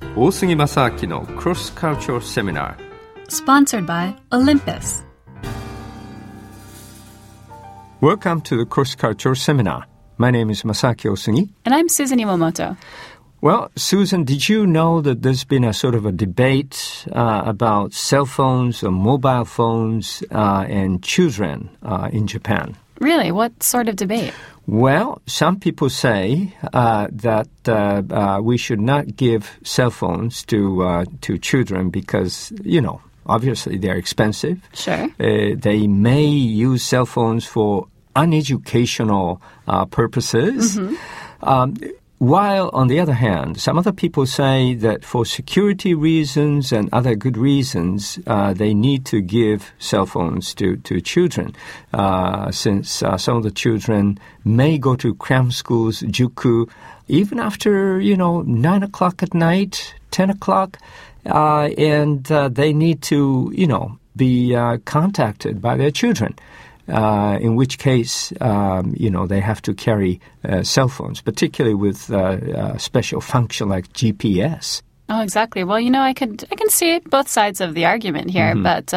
大杉正明の Cross Cultural Seminar Sponsored by Olympus. Welcome to the Cross Cultural Seminar. My name is Masaki Osugi. And I'm Susan Iwamoto. Well, Susan, did you know that there's been a sort of a debate about cell phones or mobile phones and children in Japan? Really? What sort of debate? Well, some people say that we should not give cell phones to children because, obviously they're expensive. Sure. They may use cell phones for uneducational purposes. Mm-hmm. While, on the other hand, some other people say that for security reasons and other good reasons, they need to give cell phones to children, since some of the children may go to cram schools, juku, even after, 9 o'clock at night, 10 o'clock, and they need to, be contacted by their children. In which case, they have to carry cell phones, particularly with special function like GPS. Oh, exactly. Well, I can see both sides of the argument here, mm-hmm. but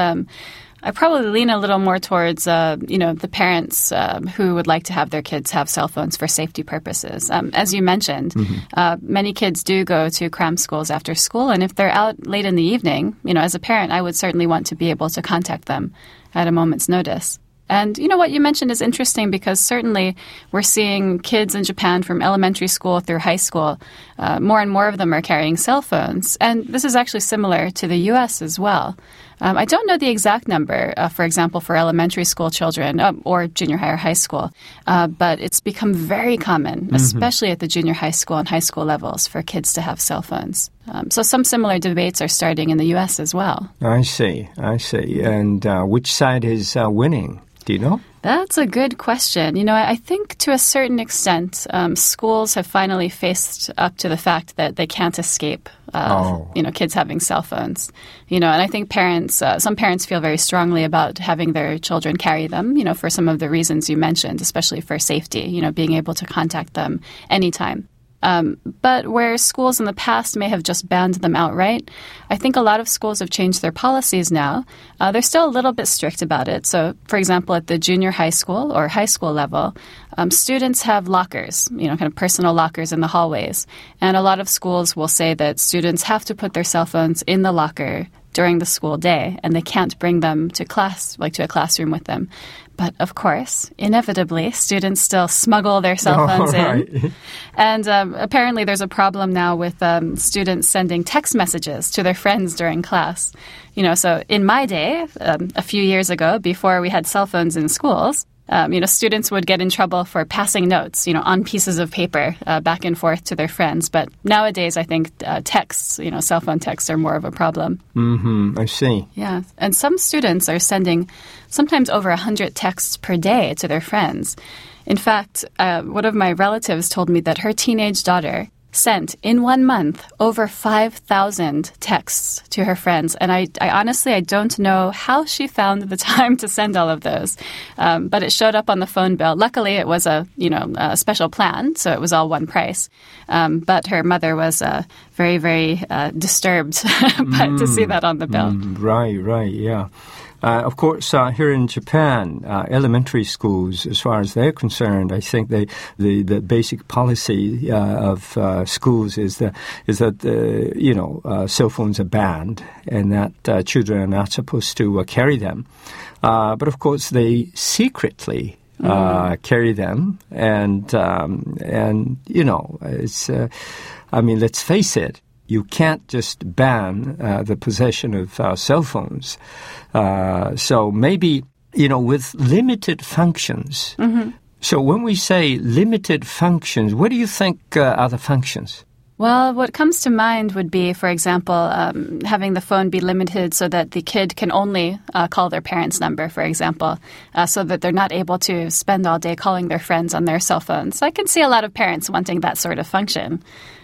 I probably lean a little more towards, the parents who would like to have their kids have cell phones for safety purposes. As you mentioned, mm-hmm. Many kids do go to cram schools after school, and if they're out late in the evening, as a parent, I would certainly want to be able to contact them at a moment's notice. And what you mentioned is interesting because certainly we're seeing kids in Japan from elementary school through high school, more and more of them are carrying cell phones. And this is actually similar to the U.S. as well. I don't know the exact number, for example, for elementary school children or junior high or high school, but it's become very common, mm-hmm. especially at the junior high school and high school levels, for kids to have cell phones. So some similar debates are starting in the U.S. as well. I see. And which side is winning? Do you know? That's a good question. I think to a certain extent, schools have finally faced up to the fact that they can't escape, kids having cell phones. And I think some parents feel very strongly about having their children carry them, for some of the reasons you mentioned, especially for safety, being able to contact them anytime. But where schools in the past may have just banned them outright, I think a lot of schools have changed their policies now. They're still a little bit strict about it. So, for example, at the junior high school or high school level, students have lockers, kind of personal lockers in the hallways. And a lot of schools will say that students have to put their cell phones in the locker during the school day, and they can't bring them to class, like to a classroom with them. But, of course, inevitably, students still smuggle their cell phones in. And apparently there's a problem now with students sending text messages to their friends during class. So in my day, a few years ago, before we had cell phones in schools, students would get in trouble for passing notes, on pieces of paper back and forth to their friends. But nowadays, I think texts, cell phone texts are more of a problem. Mm-hmm. I see. Yeah. And some students are sending sometimes over 100 texts per day to their friends. In fact, one of my relatives told me that her teenage daughter sent in 1 month over 5,000 texts to her friends. And I honestly don't know how she found the time to send all of those. But it showed up on the phone bill. Luckily, it was a special plan, so it was all one price. But her mother was very, very disturbed to see that on the bill. Right, yeah. Of course, here in Japan, elementary schools, as far as they're concerned, I think the basic policy of schools is that cell phones are banned and that children are not supposed to carry them. But of course, they secretly carry them, and it's. Let's face it. You can't just ban the possession of cell phones. So maybe, with limited functions. Mm-hmm. So when we say limited functions, what do you think are the functions? Well, what comes to mind would be, for example, having the phone be limited so that the kid can only call their parents' number, for example, so that they're not able to spend all day calling their friends on their cell phones. I can see a lot of parents wanting that sort of function.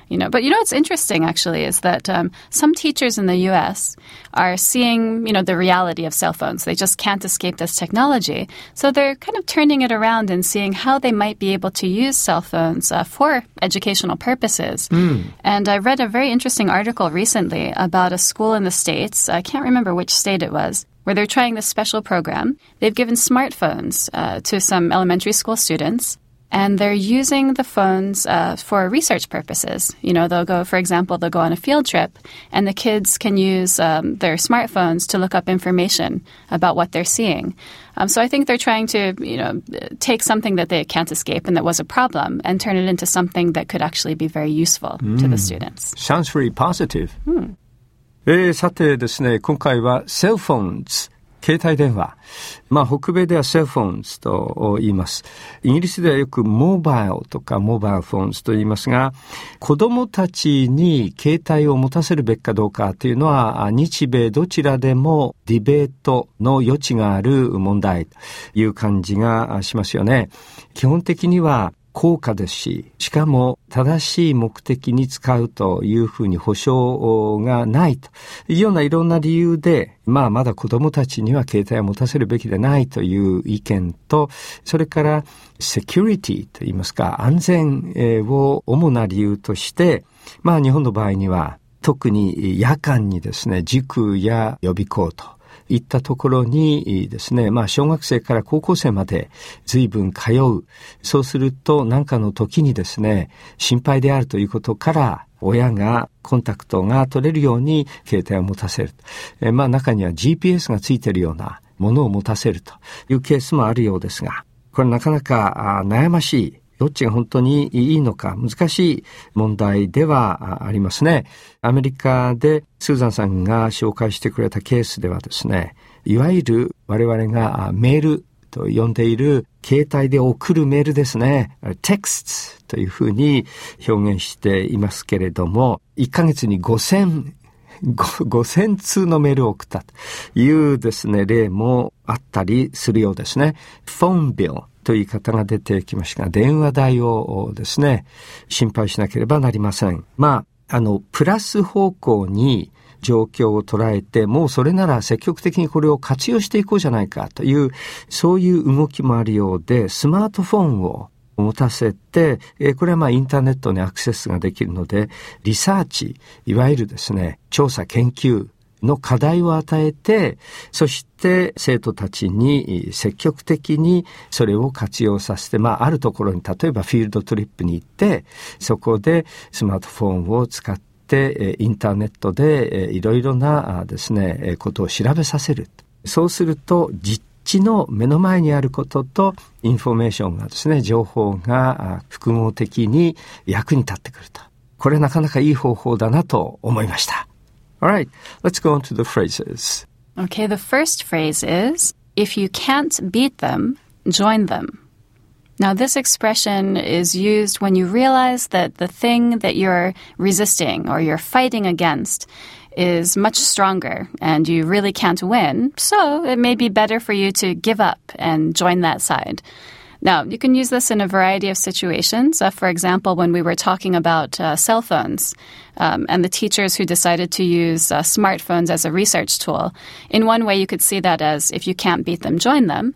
But what's interesting actually is that some teachers in the U.S. are seeing, the reality of cell phones. They just can't escape this technology. So they're kind of turning it around and seeing how they might be able to use cell phones for educational purposes. And I read a very interesting article recently about a school in the States. I can't remember which state it was, where they're trying this special program. They've given smartphones to some elementary school students. And they're using the phones for research purposes. They'll go, for example, they'll go on a field trip, and the kids can use their smartphones to look up information about what they're seeing. So I think they're trying to, take something that they can't escape and that was a problem and turn it into something that could actually be very useful to the students. Sounds very positive. さてですね、今回は cell phones。携帯電話。北米では cell phones と言います。イギリスではよく mobile とか mobile phones と言いますが、子供たちに携帯を持たせるべきかどうかというのは、日米どちらでもディベートの余地がある問題という感じがしますよね。基本的には高価ですし、しかも正しい目的に使うというふうに保証がないというようないろんな理由で、まだ子供たちには携帯を持たせるべきでないという意見と、それからセキュリティといいますか、安全を主な理由として、日本の場合には特に夜間にですね、塾や予備校といったところにですね、小学生から高校生まで随分通う。そうすると何かの時にですね、心配であるということから、親がコンタクトが取れるように携帯を持たせる。中には GPS がついているようなものを持たせるというケースもあるようですが、これなかなか悩ましい。どっちが本当にいいのか難しい問題ではありますね。アメリカでスーザンさんが紹介してくれたケースではですね、いわゆる我々がメールと呼んでいる携帯で送るメールですね。texts というふうに表現していますけれども、1ヶ月に5000通のメールを送ったというですね、例もあったりするようですね。phone billという言い方が出てきましたが、電話代をですね、心配しなければなりません。プラス方向に状況を捉えて、もうそれなら積極的にこれを活用していこうじゃないかという、そういう動きもあるようで、スマートフォンを持たせて、これはインターネットにアクセスができるので、リサーチ、いわゆるですね、調査研究の課題を与えて、そして生徒たちに積極的にそれを活用させて、あるところに例えばフィールドトリップに行って、そこでスマートフォンを使ってインターネットでいろいろなですね、ことを調べさせる。そうすると実地の目の前にあることとインフォメーションがですね、情報が複合的に役に立ってくると。これなかなかいい方法だなと思いました。All right, let's go on to the phrases. Okay, the first phrase is, if you can't beat them, join them. Now, this expression is used when you realize that the thing that you're resisting or you're fighting against is much stronger and you really can't win, so it may be better for you to give up and join that side. Now, you can use this in a variety of situations. For example, when we were talking about cell phones and the teachers who decided to use smartphones as a research tool. In one way, you could see that as if you can't beat them, join them.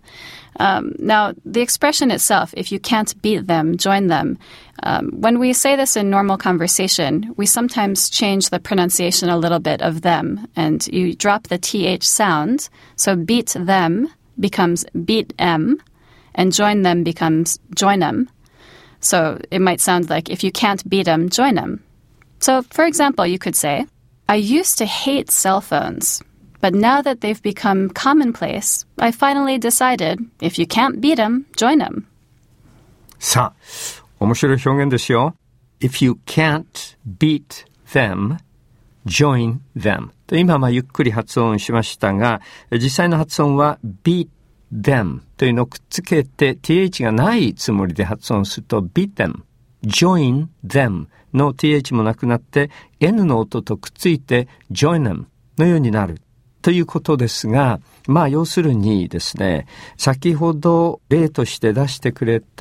Now, the expression itself, if you can't beat them, join them, when we say this in normal conversation, we sometimes change the pronunciation a little bit of them, and you drop the TH sound. So beat them becomes beat em, and join them becomes join em. So it might sound like, if you can't beat them, join them. So, for example, you could say, I used to hate cell phones, but now that they've become commonplace, I finally decided, if you can't beat them, join them. さあ、面白い表現ですよ。If you can't beat them, join them. と今ゆっくり発音しましたが、実際の発音は beat them というのをくっつけて th がないつもりで発音すると beat them, join them の th もなくなって n の音とくっついて join them のようになるということですが、要するにですね、先ほど例として出してくれた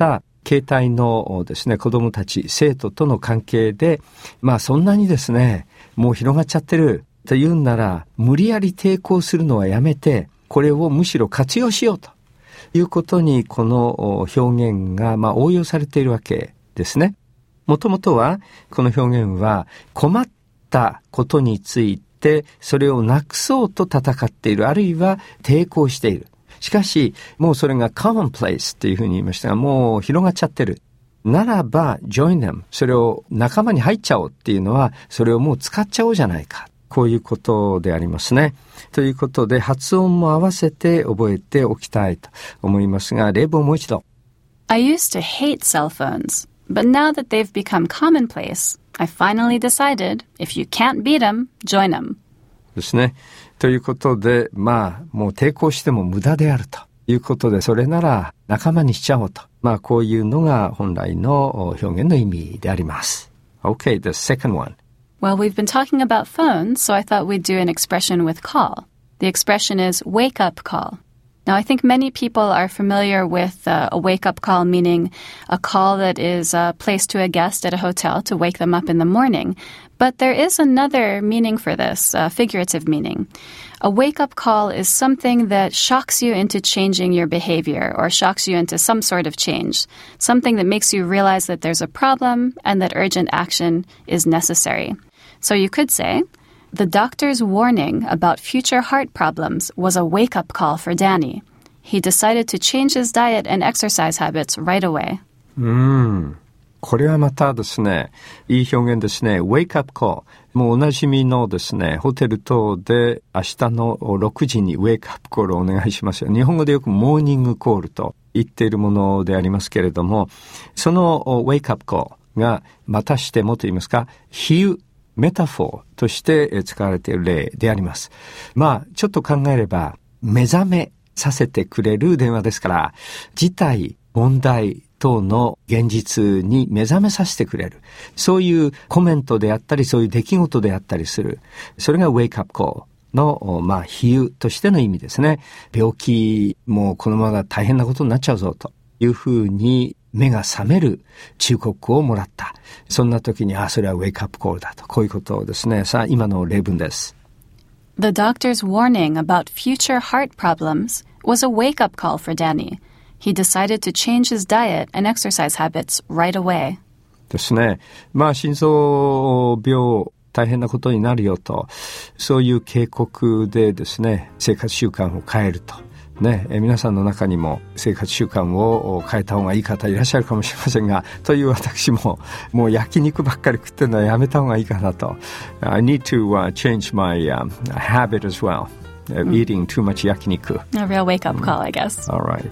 携帯のですね、子供たち、生徒との関係で、そんなにですね、もう広がっちゃってるというんなら、無理やり抵抗するのはやめて、これをむしろ活用しようということに、この表現が応用されているわけですね。もともとは、この表現は困ったことについて、それをなくそうと戦っている、あるいは抵抗している。しかし、もうそれが commonplace というふうに言いましたが、もう広がっちゃってる。ならば、join them。それを仲間に入っちゃおうっていうのは、それをもう使っちゃおうじゃないか。こういうことでありますね。ということで、発音も合わせて覚えておきたいと思いますが、例文をもう一度。 I used to hate cell phones, but now that they've become commonplace, I finally decided, if you can't beat them, join them. ですね。ということで、もう抵抗しても無駄であるということで、それなら仲間にしちゃおうと。こういうのが本来の表現の意味であります。Okay, the second one. Well, we've been talking about phones, so I thought we'd do an expression with call. The expression is wake-up call. Now, I think many people are familiar with a wake-up call, meaning a call that is placed to a guest at a hotel to wake them up in the morning. But there is another meaning for this, figurative meaning. A wake-up call is something that shocks you into changing your behavior or shocks you into some sort of change, something that makes you realize that there's a problem and that urgent action is necessary. So you could say, the doctor's warning about future heart problems was a wake-up call for Danny. He decided to change his diet and exercise habits right away. これはまたですね、いい表現ですね。wake up call。もうおなじみのですね、ホテル等で明日の6時に wake up call をお願いしますよ。日本語でよくモーニングコールと言っているものでありますけれども、その wake up call がまたしてもと言いますか、比喩メタフォーとして使われている例であります。ちょっと考えれば目覚めさせてくれる電話ですから、事態、問題等の現実に目覚めさせてくれる。そういうコメントであったり、そういう出来事であったりする。それが wake up call の比喩としての意味ですね。病気もこのまま大変なことになっちゃうぞというふうに目が覚める忠告をもらった。そんな時に、それはウェイクアップコールだと。こういうことをですね。さあ、今の例文です。 The doctor's warning about future heart problems was a wake-up call for Danny. He decided to change his diet and exercise habits right away. ですね。心臓病、大変なことになるよと。そういう警告でですね、生活習慣を変えると。皆さんの中にも生活習慣を変えた方がいい方いらっしゃるかもしれませんが、という私ももう焼肉ばっかり食ってるのはやめた方がいいかなと。I need to change my habit as well. Eating too much 焼肉。 A real wake-up call, I guess. All right.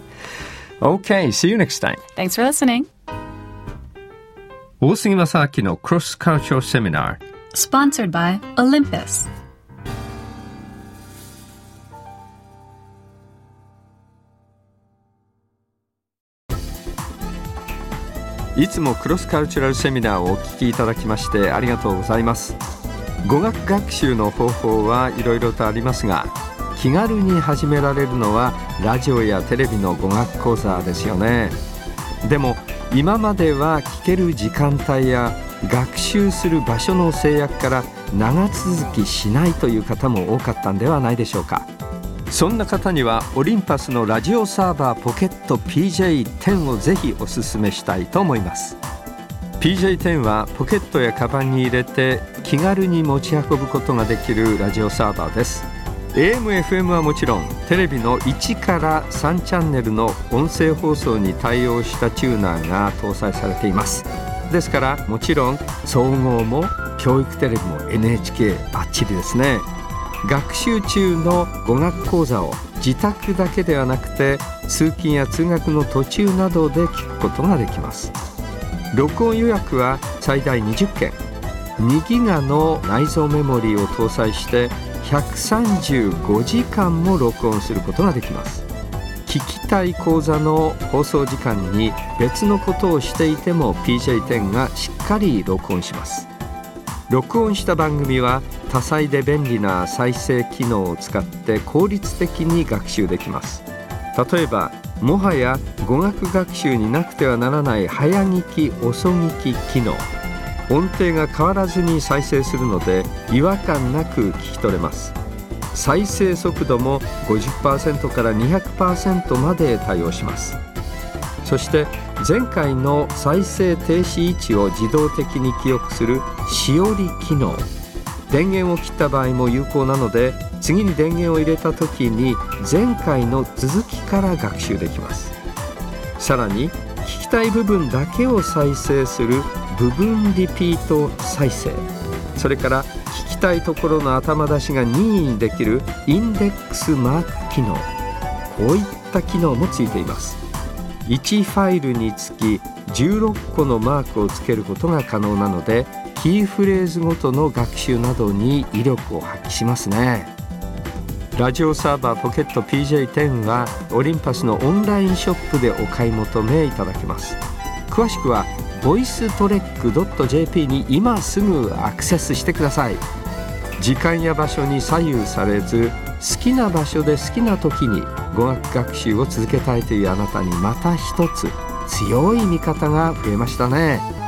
Okay, see you next time. Thanks for listening. 大杉正明の Cross Cultural Seminar. Sponsored by Olympus. いつもクロスカルチュラルセミナーをお聞きいただきましてありがとうございます。語学学習の方法はいろいろとありますが、気軽に始められるのはラジオやテレビの語学講座ですよね。でも今までは聞ける時間帯や学習する場所の制約から長続きしないという方も多かったんではないでしょうか。そんな方にはオリンパスのラジオサーバーポケット PJ10 をぜひおすすめしたいと思います。 PJ10 はポケットやカバンに入れて気軽に持ち運ぶことができるラジオサーバーです。 AM/FM はもちろんテレビの1から3チャンネルの音声放送に対応したチューナーが搭載されています。ですからもちろん総合も教育テレビも NHK バッチリですね。学習中の語学講座を自宅だけではなくて通勤や通学の途中などで聞くことができます。録音予約は最大20件、2ギガの内蔵メモリーを搭載して135時間も録音することができます。聞きたい講座の放送時間に別のことをしていても PJ10 がしっかり録音します。録音した番組は多彩で便利な再生機能を使って効率的に学習できます。例えばもはや語学学習になくてはならない早聞き遅聞き機能。音程が変わらずに再生するので違和感なく聞き取れます。再生速度も 50% から 200% まで対応します。そして前回の再生停止位置を自動的に記憶するしおり機能。電源を切った場合も有効なので、次に電源を入れた時に前回の続きから学習できます。さらに聞きたい部分だけを再生する部分リピート再生、それから聞きたいところの頭出しが任意にできるインデックスマーク機能、こういった機能もついています。1ファイルにつき16個のマークをつけることが可能なので、キーフレーズごとの学習などに威力を発揮しますね。ラジオサーバーポケット PJ10 はオリンパスのオンラインショップでお買い求めいただけます。詳しくはvoicetrek.jp に今すぐアクセスしてください。時間や場所に左右されず、好きな場所で好きな時に語学学習を続けたいというあなたにまた一つ強い味方が増えましたね。